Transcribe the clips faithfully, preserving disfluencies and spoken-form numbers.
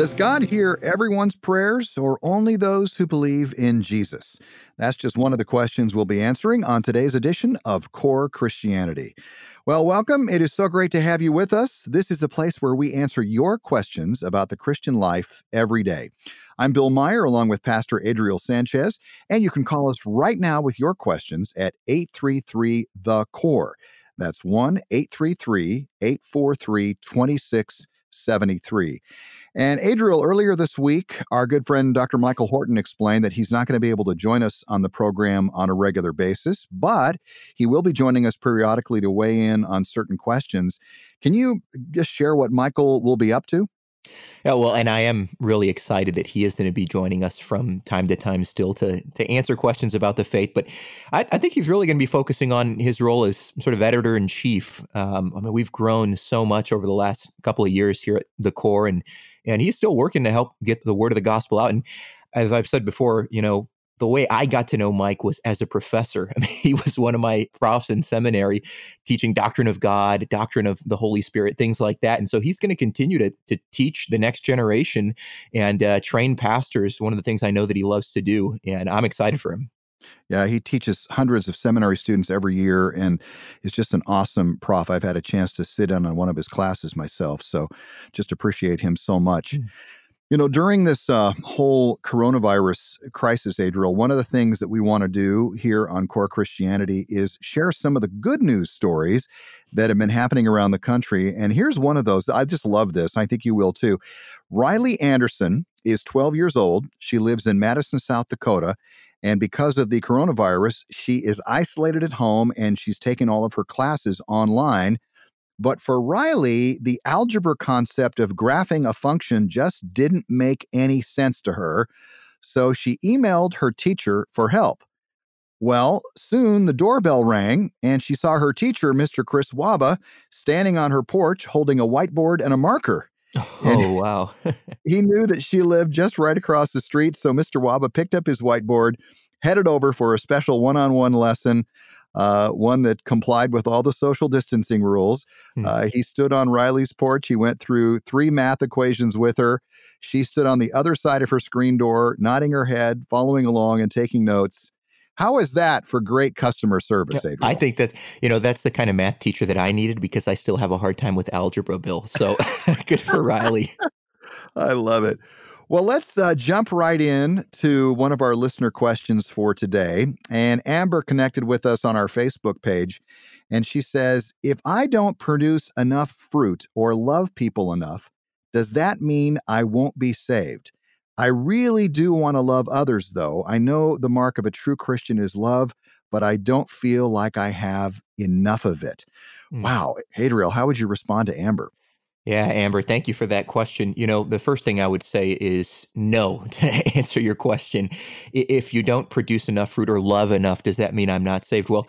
Does God hear everyone's prayers or only those who believe in Jesus? That's just one of the questions we'll be answering on today's edition of Core Christianity. Well, welcome. It is so great to have you with us. This is the place where we answer your questions about the Christian life every day. I'm Bill Meyer, along with Pastor Adriel Sanchez, and you can call us right now with your questions at eight three three, the core. That's one eight three three, eight four three, two six seven three. And Adriel, earlier this week, our good friend Doctor Michael Horton explained that he's not going to be able to join us on the program on a regular basis, but he will be joining us periodically to weigh in on certain questions. Can you just share what Michael will be up to? Yeah, well, and I am really excited that he is going to be joining us from time to time still to to answer questions about the faith. But I, I think he's really going to be focusing on his role as sort of editor-in-chief. Um, I mean, we've grown so much over the last couple of years here at the Core, and and he's still working to help get the word of the gospel out. And as I've said before, you know, the way I got to know Mike was as a professor. I mean, he was one of my profs in seminary teaching doctrine of God, doctrine of the Holy Spirit, things like that. And so he's going to continue to to teach the next generation and uh, train pastors, one of the things I know that he loves to do. And I'm excited for him. Yeah, he teaches hundreds of seminary students every year and is just an awesome prof. I've had a chance to sit in on one of his classes myself, so just appreciate him so much. Mm. You know, during this uh, whole coronavirus crisis, Adriel, one of the things that we want to do here on Core Christianity is share some of the good news stories that have been happening around the country. And here's one of those. I just love this. I think you will too. Riley Anderson is twelve years old. She lives in Madison, South Dakota. And because of the coronavirus, she is isolated at home and she's taken all of her classes online. But for Riley, the algebra concept of graphing a function just didn't make any sense to her, so she emailed her teacher for help. Well, soon the doorbell rang, and she saw her teacher, Mister Chris Waba, standing on her porch holding a whiteboard and a marker. Oh, and wow. He knew that she lived just right across the street, so Mister Waba picked up his whiteboard, headed over for a special one-on-one lesson, Uh, one that complied with all the social distancing rules. Hmm. Uh, he stood on Riley's porch. He went through three math equations with her. She stood on the other side of her screen door, nodding her head, following along and taking notes. How is that for great customer service, Adriel? I think that, you know, that's the kind of math teacher that I needed because I still have a hard time with algebra, Bill. So good for Riley. I love it. Well, let's uh, jump right in to one of our listener questions for today. And Amber connected with us on our Facebook page, and she says, if I don't produce enough fruit or love people enough, does that mean I won't be saved? I really do want to love others, though. I know the mark of a true Christian is love, but I don't feel like I have enough of it. Mm. Wow. Adriel, how would you respond to Amber? Yeah, Amber, thank you for that question. You know, the first thing I would say is no to answer your question. If you don't produce enough fruit or love enough, does that mean I'm not saved? Well,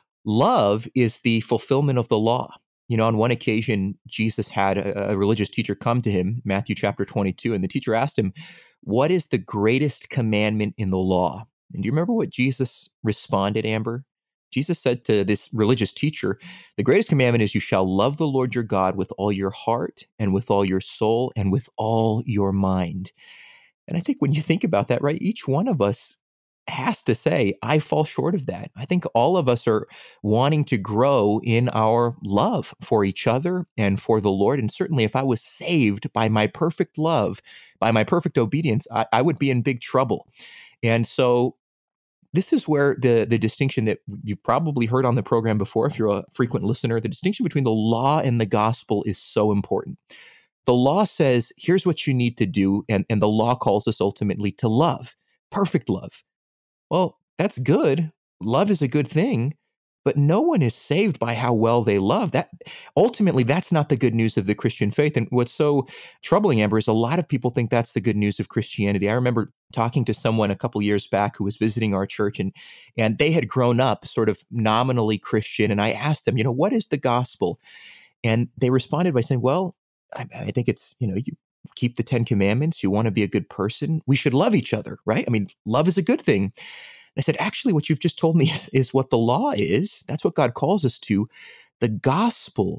love is the fulfillment of the law. You know, on one occasion, Jesus had a, a religious teacher come to him, Matthew chapter twenty-two, and the teacher asked him, what is the greatest commandment in the law? And do you remember what Jesus responded, Amber? Jesus said to this religious teacher, the greatest commandment is you shall love the Lord your God with all your heart and with all your soul and with all your mind. And I think when you think about that, right, each one of us has to say, I fall short of that. I think all of us are wanting to grow in our love for each other and for the Lord. And certainly if I was saved by my perfect love, by my perfect obedience, I, I would be in big trouble. And so this is where the, the distinction that you've probably heard on the program before, if you're a frequent listener, the distinction between the law and the gospel is so important. The law says, here's what you need to do, and, and the law calls us ultimately to love, perfect love. Well, that's good. Love is a good thing, but no one is saved by how well they love. That ultimately, that's not the good news of the Christian faith. And what's so troubling, Amber, is a lot of people think that's the good news of Christianity. I remember talking to someone a couple years back who was visiting our church, and and they had grown up sort of nominally Christian. And I asked them, you know, what is the gospel? And they responded by saying, well, I, I think it's, you know, you keep the Ten Commandments. You want to be a good person. We should love each other, right? I mean, love is a good thing. I said, actually, what you've just told me is, is what the law is. That's what God calls us to. The gospel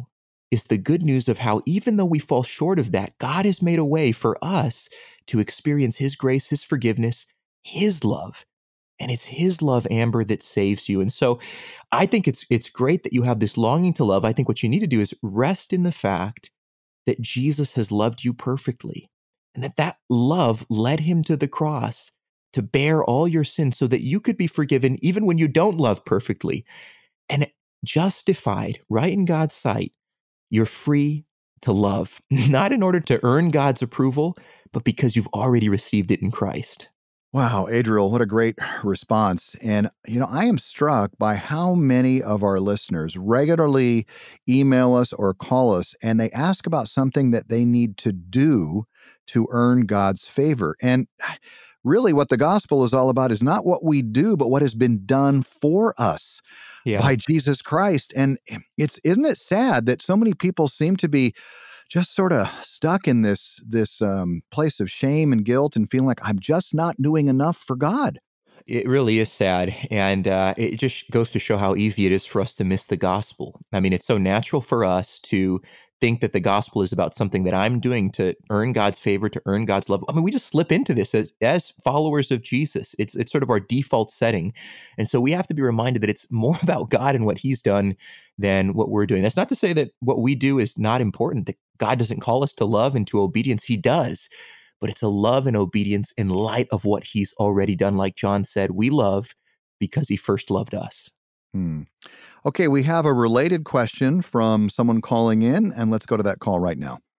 is the good news of how, even though we fall short of that, God has made a way for us to experience his grace, his forgiveness, his love. And it's his love, Amber, that saves you. And so I think it's it's great that you have this longing to love. I think what you need to do is rest in the fact that Jesus has loved you perfectly, and that that love led him to the cross to bear all your sins so that you could be forgiven even when you don't love perfectly. And justified right in God's sight, you're free to love, not in order to earn God's approval, but because you've already received it in Christ. Wow, Adriel, what a great response. And, you know, I am struck by how many of our listeners regularly email us or call us and they ask about something that they need to do to earn God's favor. And really what the gospel is all about is not what we do, but what has been done for us Yeah. by Jesus Christ. And it's, isn't it sad that so many people seem to be just sort of stuck in this this um, place of shame and guilt and feeling like I'm just not doing enough for God? It really is sad. And uh, it just goes to show how easy it is for us to miss the gospel. I mean, it's so natural for us to think that the gospel is about something that I'm doing to earn God's favor, to earn God's love. I mean, we just slip into this as, as followers of Jesus. It's, it's sort of our default setting. And so we have to be reminded that it's more about God and what he's done than what we're doing. That's not to say that what we do is not important, that God doesn't call us to love and to obedience. He does. But it's a love and obedience in light of what he's already done. Like John said, we love because he first loved us. Hmm. Okay, we have a related question from someone calling in, and let's go to that call right now.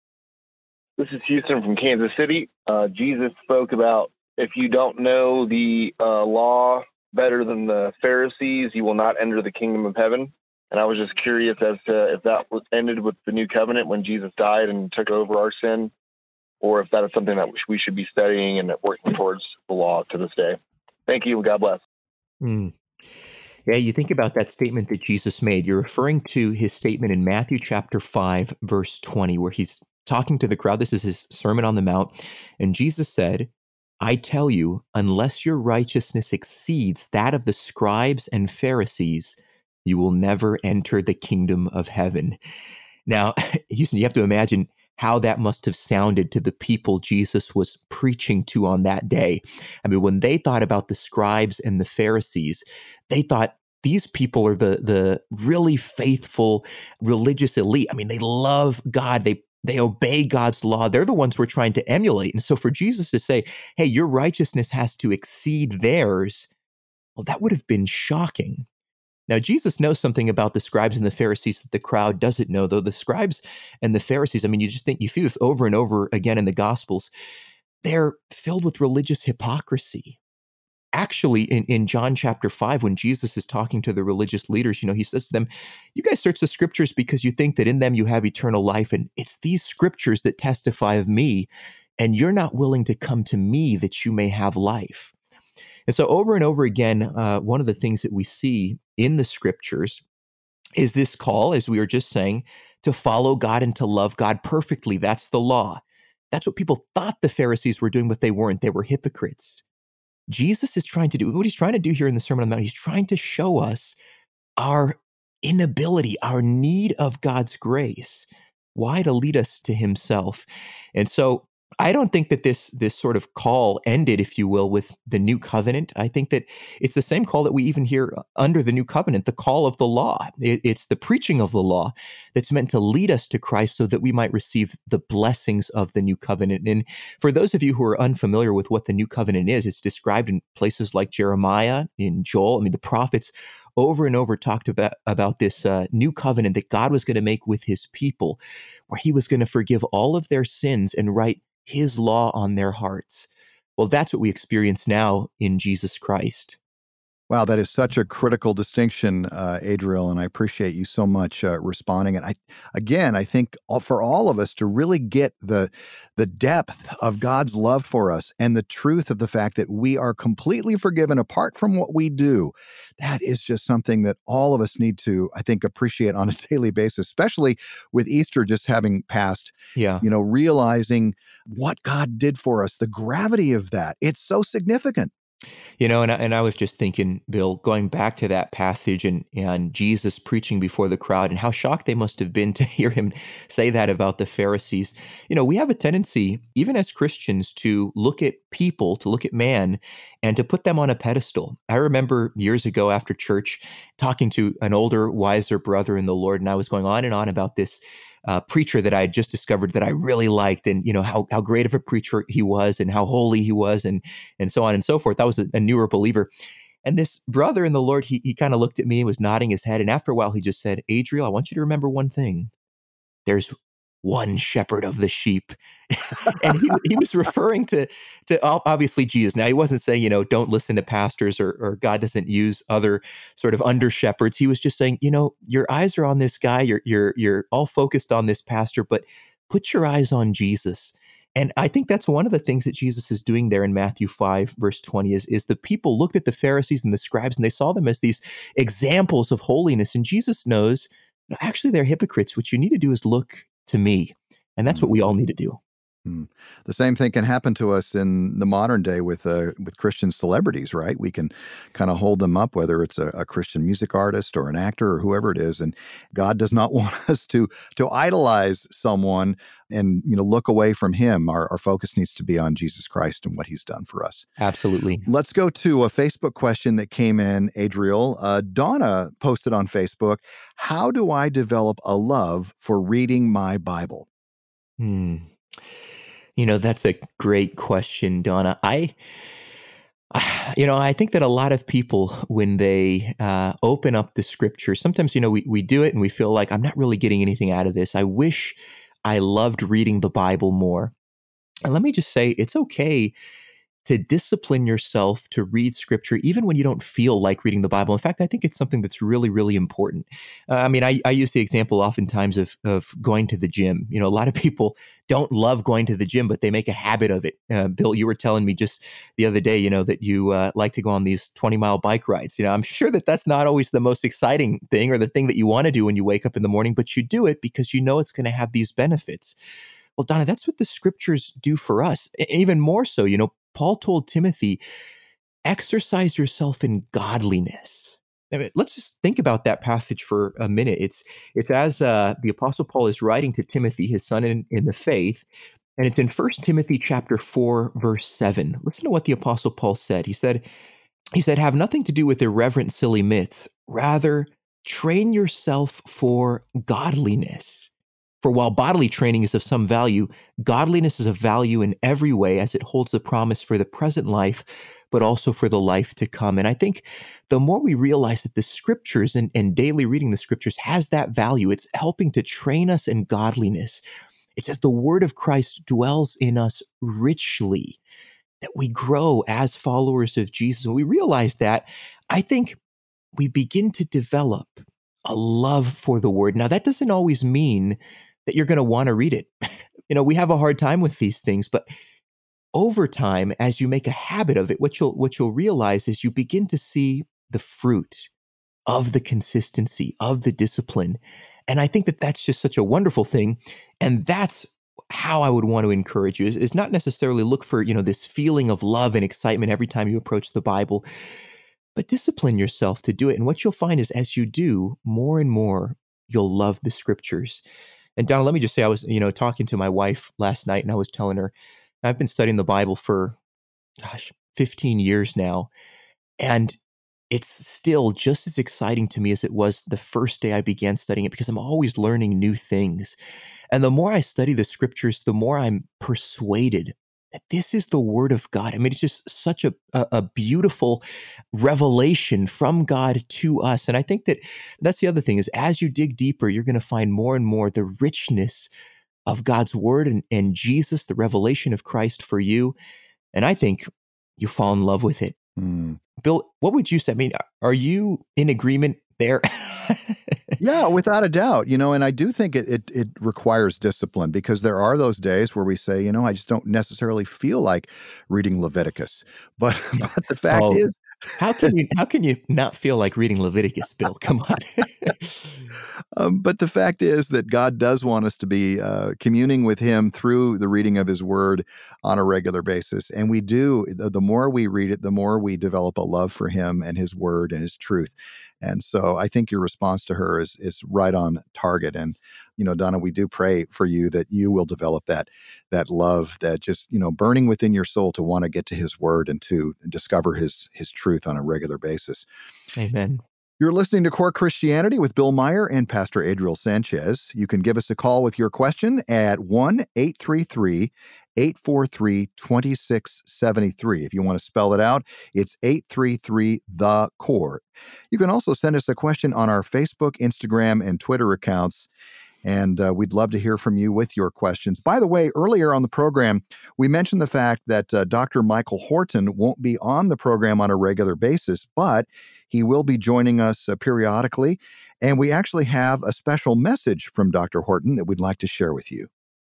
This is Houston from Kansas City. Uh, Jesus spoke about if you don't know the uh, law better than the Pharisees, you will not enter the kingdom of heaven. And I was just curious as to if that was ended with the new covenant when Jesus died and took over our sin, or if that is something that we should be studying and working towards the law to this day. Thank you. God bless. Mm. Yeah, you think about that statement that Jesus made. You're referring to his statement in Matthew chapter five, verse twenty, where he's talking to the crowd. This is his Sermon on the Mount. And Jesus said, I tell you, unless your righteousness exceeds that of the scribes and Pharisees, you will never enter the kingdom of heaven. Now, Houston, you have to imagine how that must have sounded to the people Jesus was preaching to on that day. I mean, when they thought about the scribes and the Pharisees, they thought these people are the, the really faithful religious elite. I mean, they love God. They They obey God's law. They're the ones we're trying to emulate. And so for Jesus to say, hey, your righteousness has to exceed theirs, well, that would have been shocking. Now, Jesus knows something about the scribes and the Pharisees that the crowd doesn't know, though. The scribes and the Pharisees, I mean, you just think, you see this over and over again in the Gospels, they're filled with religious hypocrisy. Actually, in, in John chapter five, when Jesus is talking to the religious leaders, you know, he says to them, you guys search the scriptures because you think that in them you have eternal life, and it's these scriptures that testify of me, and you're not willing to come to me that you may have life. And so over and over again, uh, one of the things that we see in the scriptures is this call, as we were just saying, to follow God and to love God perfectly. That's the law. That's what people thought the Pharisees were doing, but they weren't. They were hypocrites. Jesus is trying to do, what he's trying to do here in the Sermon on the Mount, he's trying to show us our inability, our need of God's grace, why to lead us to himself. And so I don't think that this this sort of call ended, if you will, with the new covenant. I think that it's the same call that we even hear under the new covenant, the call of the law. It, it's the preaching of the law that's meant to lead us to Christ so that we might receive the blessings of the new covenant. And for those of you who are unfamiliar with what the new covenant is, it's described in places like Jeremiah, in Joel. I mean, the prophets over and over talked about, about this uh, new covenant that God was going to make with his people, where he was going to forgive all of their sins and write his law on their hearts. Well, that's what we experience now in Jesus Christ. Wow, that is such a critical distinction, uh, Adriel, and I appreciate you so much uh, responding. And I, again, I think all, for all of us to really get the the depth of God's love for us and the truth of the fact that we are completely forgiven apart from what we do, that is just something that all of us need to, I think, appreciate on a daily basis, especially with Easter just having passed. Yeah. You know, realizing what God did for us, the gravity of that. It's so significant. You know, and I, and I was just thinking, Bill, going back to that passage and and Jesus preaching before the crowd and how shocked they must have been to hear him say that about the Pharisees. You know, we have a tendency, even as Christians, to look at people, to look at man, and to put them on a pedestal. I remember years ago after church talking to an older, wiser brother in the Lord, and I was going on and on about this uh, preacher that I had just discovered that I really liked, and you know how how great of a preacher he was, and how holy he was, and and so on and so forth. I was a, a newer believer, and this brother in the Lord, he he kind of looked at me and was nodding his head, and after a while, he just said, "Adriel, I want you to remember one thing. There's one shepherd of the sheep." And he, he was referring to to obviously Jesus. Now, he wasn't saying, you know, don't listen to pastors, or, or God doesn't use other sort of under shepherds. He was just saying, you know, your eyes are on this guy. You're you're you're all focused on this pastor, but put your eyes on Jesus. And I think that's one of the things that Jesus is doing there in Matthew five, verse twenty, is, is the people looked at the Pharisees and the scribes, and they saw them as these examples of holiness. And Jesus knows, no, actually, they're hypocrites. What you need to do is look to me. And that's what we all need to do. Mm. The same thing can happen to us in the modern day with uh, with Christian celebrities, right? We can kind of hold them up, whether it's a, a Christian music artist or an actor or whoever it is. And God does not want us to to idolize someone and, you know, look away from him. Our, our focus needs to be on Jesus Christ and what he's done for us. Absolutely. Let's go to a Facebook question that came in, Adriel. Uh, Donna posted on Facebook, how do I develop a love for reading my Bible? Hmm. You know, that's a great question, Donna. I, you know, I think that a lot of people, when they uh, open up the scripture, sometimes, you know, we, we do it and we feel like, I'm not really getting anything out of this. I wish I loved reading the Bible more. And let me just say, it's okay to discipline yourself to read scripture, even when you don't feel like reading the Bible. In fact, I think it's something that's really, really important. Uh, I mean, I, I use the example oftentimes of, of going to the gym. You know, a lot of people don't love going to the gym, but they make a habit of it. Uh, Bill, you were telling me just the other day, you know, that you uh, like to go on these twenty mile bike rides. You know, I'm sure that that's not always the most exciting thing or the thing that you want to do when you wake up in the morning, but you do it because you know it's going to have these benefits. Well, Donna, that's what the scriptures do for us. Even more so, you know, Paul told Timothy, exercise yourself in godliness. I mean, let's just think about that passage for a minute. It's it's as uh, the Apostle Paul is writing to Timothy, his son in, in the faith, and it's in First Timothy chapter four, verse seven. Listen to what the Apostle Paul said. He said, he said, have nothing to do with irreverent, silly myths. Rather, train yourself for godliness. For while bodily training is of some value, godliness is of value in every way, as it holds the promise for the present life, but also for the life to come. And I think the more we realize that the scriptures and, and daily reading the scriptures has that value, it's helping to train us in godliness. It's as the word of Christ dwells in us richly, that we grow as followers of Jesus. When we realize that, I think we begin to develop a love for the word. Now, that doesn't always mean that you're going to want to read it. You know, we have a hard time with these things, but over time, as you make a habit of it, what you'll what you'll realize is you begin to see the fruit of the consistency, of the discipline. And I think that that's just such a wonderful thing. And that's how I would want to encourage you, is, is not necessarily look for, you know, this feeling of love and excitement every time you approach the Bible, but discipline yourself to do it. And what you'll find is as you do, more and more, you'll love the scriptures. And Donna, let me just say, I was, you know, talking to my wife last night, and I was telling her, I've been studying the Bible for, gosh, fifteen years now. And it's still just as exciting to me as it was the first day I began studying it, because I'm always learning new things. And the more I study the scriptures, the more I'm persuaded that this is the word of God. I mean, it's just such a, a, a beautiful revelation from God to us. And I think that that's the other thing, is as you dig deeper, you're going to find more and more the richness of God's word and, and Jesus, the revelation of Christ for you. And I think you fall in love with it. Mm. Bill, what would you say? I mean, are you in agreement there? Yeah, without a doubt, you know, and I do think it, it it requires discipline, because there are those days where we say, you know, I just don't necessarily feel like reading Leviticus. But, but the fact oh, is, how can you how can you not feel like reading Leviticus, Bill? Come on. Um, but the fact is that God does want us to be uh, communing with Him through the reading of His Word on a regular basis. And we do, the, the more we read it, the more we develop a love for Him and His Word and His truth. And so I think your response to her is is right on target. And, you know, Donna, we do pray for you that you will develop that, that love that just, you know, burning within your soul to want to get to His Word and to discover His, His truth on a regular basis. Amen. You're listening to Core Christianity with Bill Meyer and Pastor Adriel Sanchez. You can give us a call with your question at one eight three three, eight four three, two six seven three. If you want to spell it out, it's eight three three the core. You can also send us a question on our Facebook, Instagram, and Twitter accounts. And uh, we'd love to hear from you with your questions. By the way, earlier on the program, we mentioned the fact that uh, Doctor Michael Horton won't be on the program on a regular basis, but he will be joining us uh, periodically. And we actually have a special message from Doctor Horton that we'd like to share with you.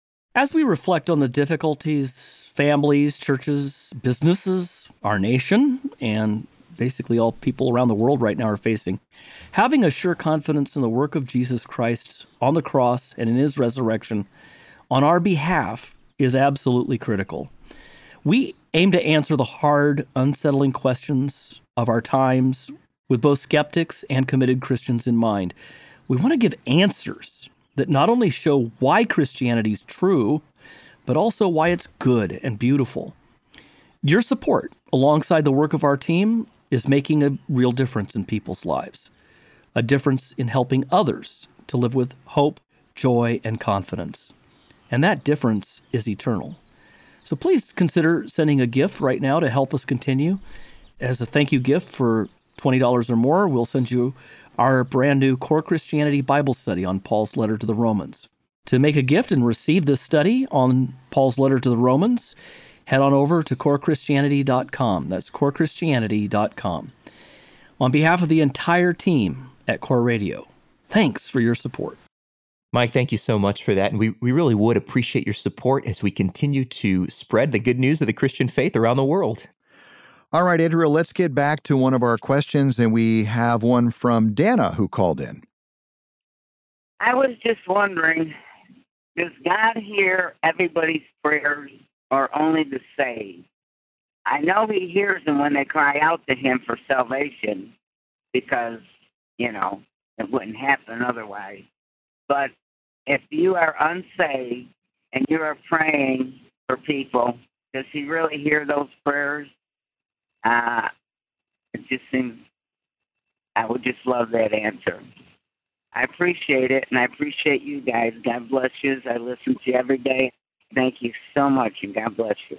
As we reflect on the difficulties families, churches, businesses, our nation, and basically all people around the world right now are facing, having a sure confidence in the work of Jesus Christ on the cross and in His resurrection on our behalf is absolutely critical. We aim to answer the hard, unsettling questions of our times with both skeptics and committed Christians in mind. We want to give answers that not only show why Christianity is true, but also why it's good and beautiful. Your support, alongside the work of our team, is making a real difference in people's lives, a difference in helping others to live with hope, joy, and confidence. And that difference is eternal. So please consider sending a gift right now to help us continue. As a thank you gift for twenty dollars or more, we'll send you our brand new Core Christianity Bible study on Paul's letter to the Romans. To make a gift and receive this study on Paul's letter to the Romans, head on over to core christianity dot com. That's core christianity dot com. On behalf of the entire team at Core Radio, thanks for your support. Mike, thank you so much for that. And we, we really would appreciate your support as we continue to spread the good news of the Christian faith around the world. All right, Adriel, let's get back to one of our questions. And we have one from Dana who called in. I was just wondering, does God hear everybody's prayers or only the saved? I know He hears them when they cry out to Him for salvation because, you know, it wouldn't happen otherwise. But if you are unsaved and you are praying for people, does He really hear those prayers? Uh, it just seems, I would just love that answer. I appreciate it, and I appreciate you guys. God bless you. I listen to you every day. Thank you so much, and God bless you.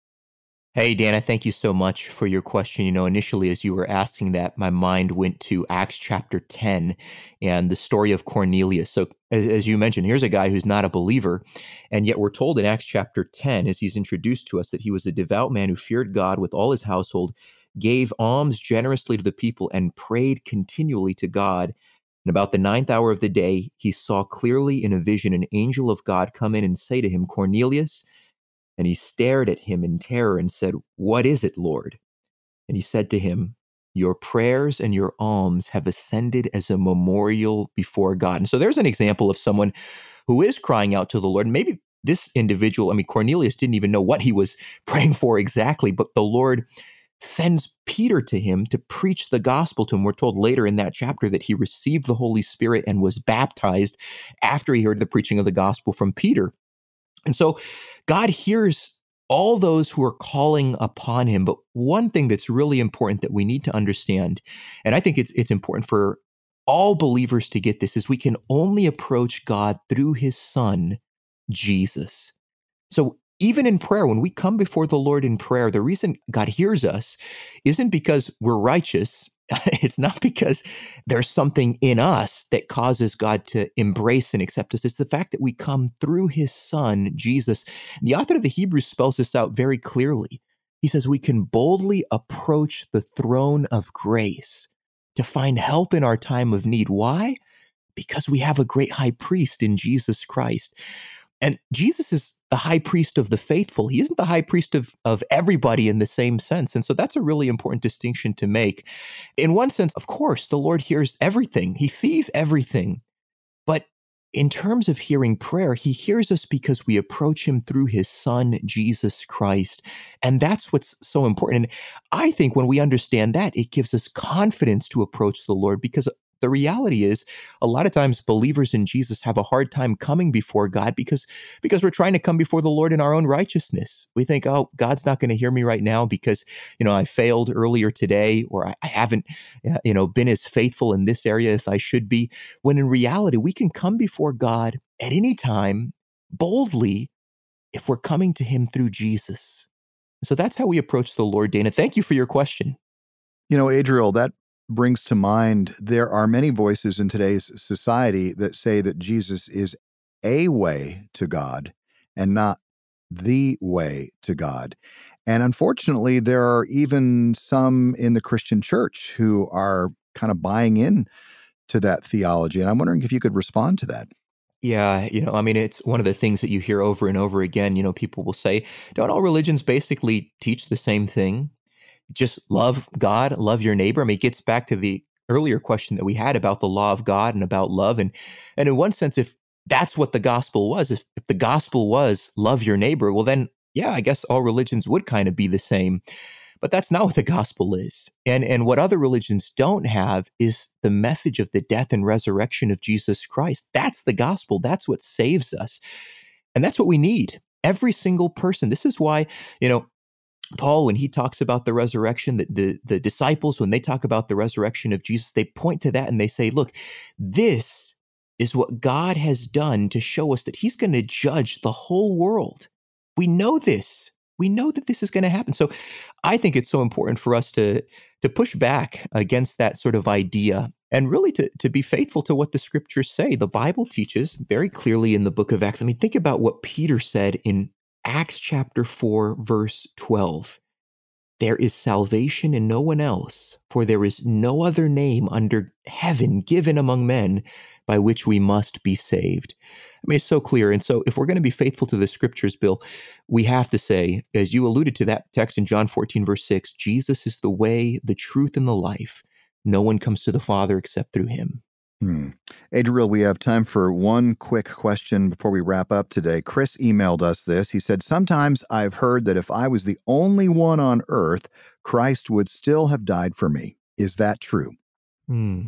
Hey, Dana, thank you so much for your question. You know, initially, as you were asking that, my mind went to Acts chapter ten and the story of Cornelius. So, as, as you mentioned, here's a guy who's not a believer, and yet we're told in Acts chapter ten, as he's introduced to us, that he was a devout man who feared God with all his household, gave alms generously to the people, and prayed continually to God. And about the ninth hour of the day, he saw clearly in a vision an angel of God come in and say to him, Cornelius. And he stared at him in terror and said, What is it, Lord? And he said to him, Your prayers and your alms have ascended as a memorial before God. And so there's an example of someone who is crying out to the Lord. And maybe this individual, I mean, Cornelius didn't even know what he was praying for exactly, but the Lord sends Peter to him to preach the gospel to him. We're told later in that chapter that he received the Holy Spirit and was baptized after he heard the preaching of the gospel from Peter. And so God hears all those who are calling upon Him. But one thing that's really important that we need to understand, and I think it's it's important for all believers to get this, is we can only approach God through His Son, Jesus. So even in prayer, when we come before the Lord in prayer, the reason God hears us isn't because we're righteous. It's not because there's something in us that causes God to embrace and accept us. It's the fact that we come through His Son, Jesus. And the author of the Hebrews spells this out very clearly. He says we can boldly approach the throne of grace to find help in our time of need. Why? Because we have a great high priest in Jesus Christ. And Jesus is the high priest of the faithful. He isn't the high priest of, of everybody in the same sense. And so that's a really important distinction to make. In one sense, of course, the Lord hears everything. He sees everything. But in terms of hearing prayer, he hears us because we approach him through his son, Jesus Christ. And that's what's so important. And I think when we understand that, it gives us confidence to approach the Lord, because the reality is a lot of times believers in Jesus have a hard time coming before God because, because we're trying to come before the Lord in our own righteousness. We think, oh, God's not going to hear me right now because, you know, I failed earlier today, or I, I haven't, you know, been as faithful in this area as I should be. When in reality, we can come before God at any time boldly if we're coming to him through Jesus. So that's how we approach the Lord, Dana. Thank you for your question. You know, Adriel, that brings to mind there are many voices in today's society that say that Jesus is a way to God and not the way to God. And unfortunately, there are even some in the Christian church who are kind of buying in to that theology. And I'm wondering if you could respond to that. Yeah, you know, I mean, it's one of the things that you hear over and over again. You know, people will say, don't all religions basically teach the same thing? Just love God, love your neighbor. I mean, it gets back to the earlier question that we had about the law of God and about love. And, and in one sense, if that's what the gospel was, if, if the gospel was love your neighbor, well, then, yeah, I guess all religions would kind of be the same. But that's not what the gospel is. And, and what other religions don't have is the message of the death and resurrection of Jesus Christ. That's the gospel. That's what saves us. And that's what we need. Every single person. This is why, you know, Paul, when he talks about the resurrection, the, the, the disciples, when they talk about the resurrection of Jesus, they point to that and they say, look, this is what God has done to show us that he's going to judge the whole world. We know this. We know that this is going to happen. So I think it's so important for us to, to push back against that sort of idea and really to, to be faithful to what the scriptures say. The Bible teaches very clearly in the book of Acts. I mean, think about what Peter said in Acts chapter four, verse twelve. There is salvation in no one else, for there is no other name under heaven given among men by which we must be saved. I mean, it's so clear. And so if we're going to be faithful to the scriptures, Bill, we have to say, as you alluded to that text in John fourteen, verse six, Jesus is the way, the truth, and the life. No one comes to the Father except through him. Hmm. Adriel, we have time for one quick question before we wrap up today. Chris emailed us this. He said, sometimes I've heard that if I was the only one on earth, Christ would still have died for me. Is that true? Hmm.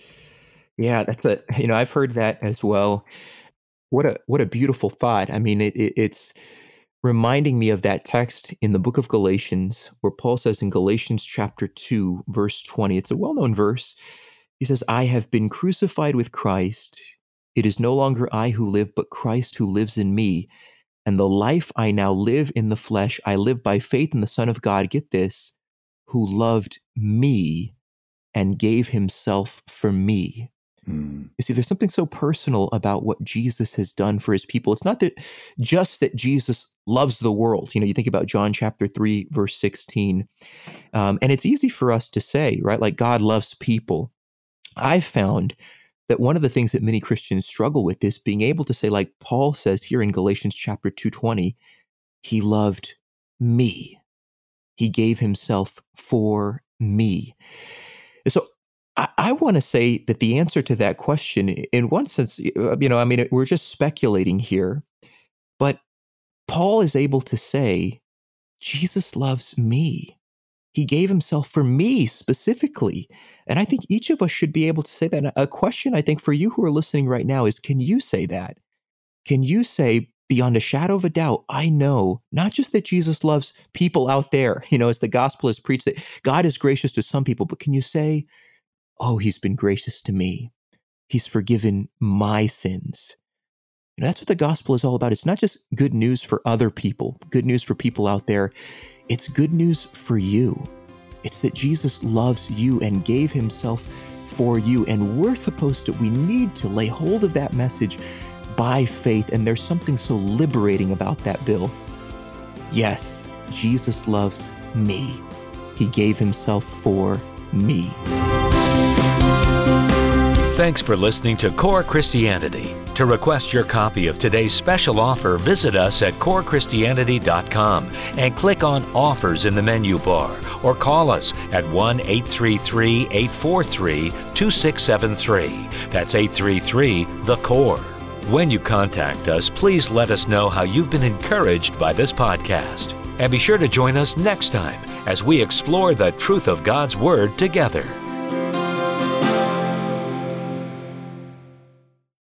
Yeah, that's a, you know, I've heard that as well. What a, what a beautiful thought. I mean, it, it, it's reminding me of that text in the book of Galatians, where Paul says in Galatians chapter two, verse twenty, it's a well-known verse. He says, I have been crucified with Christ. It is no longer I who live, but Christ who lives in me. And the life I now live in the flesh, I live by faith in the Son of God, get this, who loved me and gave himself for me. Mm. You see, there's something so personal about what Jesus has done for his people. It's not that just that Jesus loves the world. You know, you think about John chapter three, verse sixteen. Um, and it's easy for us to say, right? Like God loves people. I've found that one of the things that many Christians struggle with is being able to say, like Paul says here in Galatians chapter two twenty, he loved me. He gave himself for me. So I, I want to say that the answer to that question, in one sense, you know, I mean, we're just speculating here, but Paul is able to say, Jesus loves me. He gave himself for me specifically. And I think each of us should be able to say that. A question I think for you who are listening right now is, can you say that? Can you say beyond a shadow of a doubt, I know not just that Jesus loves people out there, you know, as the gospel is preached, that God is gracious to some people, but can you say, oh, he's been gracious to me. He's forgiven my sins. You know, that's what the gospel is all about. It's not just good news for other people, good news for people out there. It's good news for you. It's that Jesus loves you and gave himself for you. And we're supposed to, we need to lay hold of that message by faith. And there's something so liberating about that, Bill. Yes, Jesus loves me. He gave himself for me. Thanks for listening to Core Christianity. To request your copy of today's special offer, visit us at core christianity dot com and click on Offers in the menu bar, or call us at one eight three three, eight four three, two six seven three. That's eight three three, the core. When you contact us, please let us know how you've been encouraged by this podcast. And be sure to join us next time as we explore the truth of God's Word together.